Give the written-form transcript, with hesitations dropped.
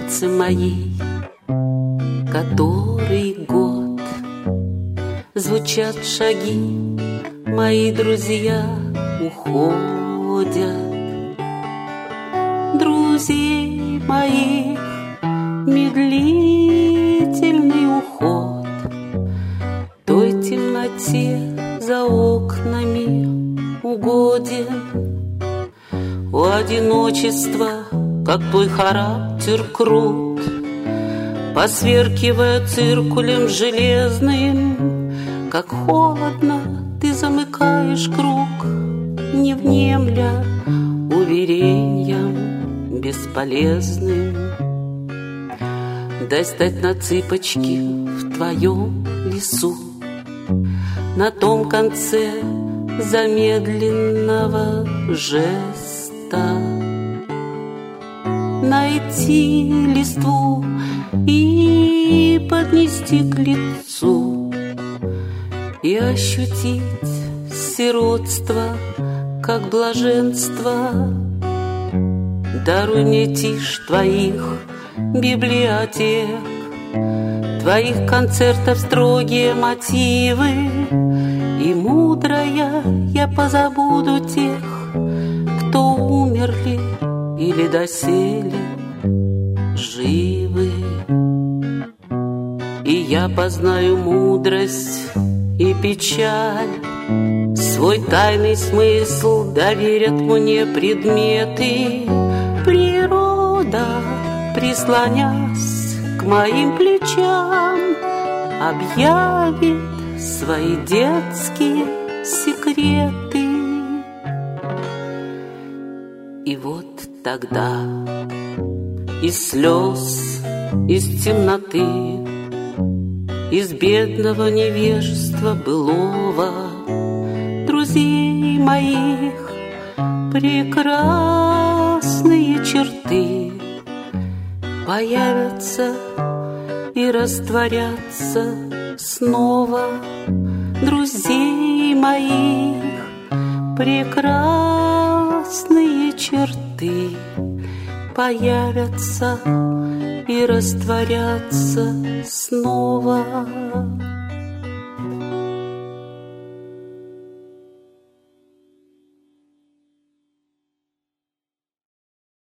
улице моей который год звучат шаги, мои друзья уходят. Друзей моих медлительный уход той темноте за окнами угоден. У одиночества, как твой характер крут, посверкивая циркулем железным, как холодно ты замыкаешь круг, не внемля уверениям бесполезным. Дай стать на цыпочки в твоем лесу, на том конце замедленного жеста. Найти листву и поднести к лицу, и ощутить сиротство, как блаженство. Даруй мне тишь твоих библиотек, твоих концертов строгие мотивы, и мудрая я позабуду тех, кто умерли или доселе живы. И я познаю мудрость и печаль, свой тайный смысл доверят мне предметы. Природа, прислонясь к моим плечам, объявит свои детские секреты. И вот тогда из слез, из темноты, из бедного невежества былого, друзей моих прекрасные черты появятся и растворятся снова. Друзей моих прекрасные черты появятся и растворятся снова.